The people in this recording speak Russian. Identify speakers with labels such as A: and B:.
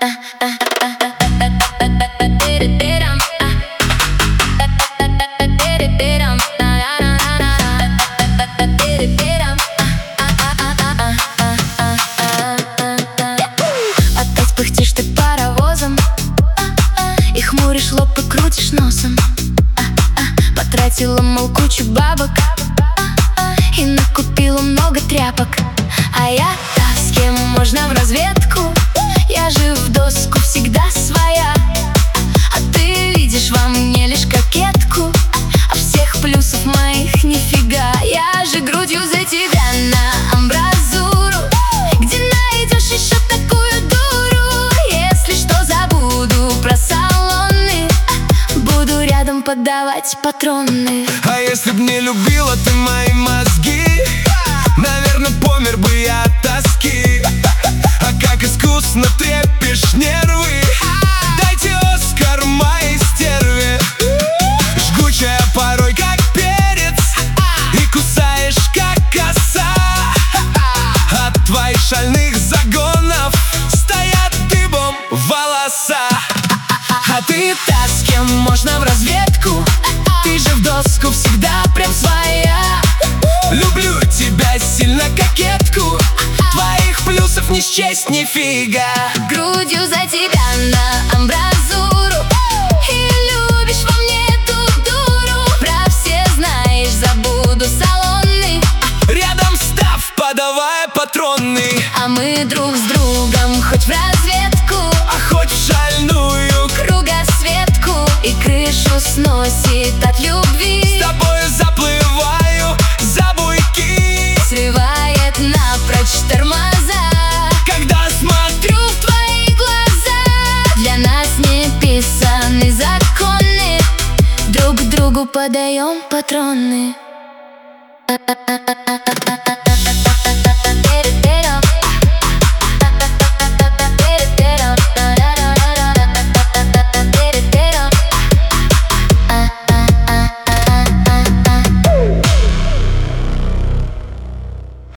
A: Опять пыхтишь ты паровозом и хмуришь лоб и крутишь носом. Потратила, мол, кучу бабок и накупила много тряпок. А я-то с кем можно в разведку? Я же в доску всегда своя. А ты видишь во мне лишь кокетку, а всех плюсов моих нифига. Я же грудью за тебя на амбразуру. Где найдешь еще такую дуру? Если что, забуду про салоны, буду рядом подавать патроны.
B: А если б не любила ты мои мозги, наверное, помер бы я от тоски. А как искусно трепишь нервы, дайте Оскар моей стерве. Жгучая порой, как перец, и кусаешь, как коса. От твоих шальных загонов стоят дыбом волоса. А ты та, с кем можно в разведку? Ты же в доску всегда прям своя. Люблю тебя сильно, кокетку, твоих плюсов не счесть нифига.
A: Грудью за тебя на амбразуру, и любишь во мне эту дуру. Про все знаешь, забуду салоны,
B: Рядом став, подавая патроны.
A: а мы друг с другом хоть в разведку,
B: А хоть в шальную
A: кругосветку, и крышу сносит от любви.
B: с тобой заплываю за буйки,
A: Срывает напрочь тормоза,
B: когда смотрю
A: в твои глаза. Для нас не писаны законы, друг другу подаем патроны.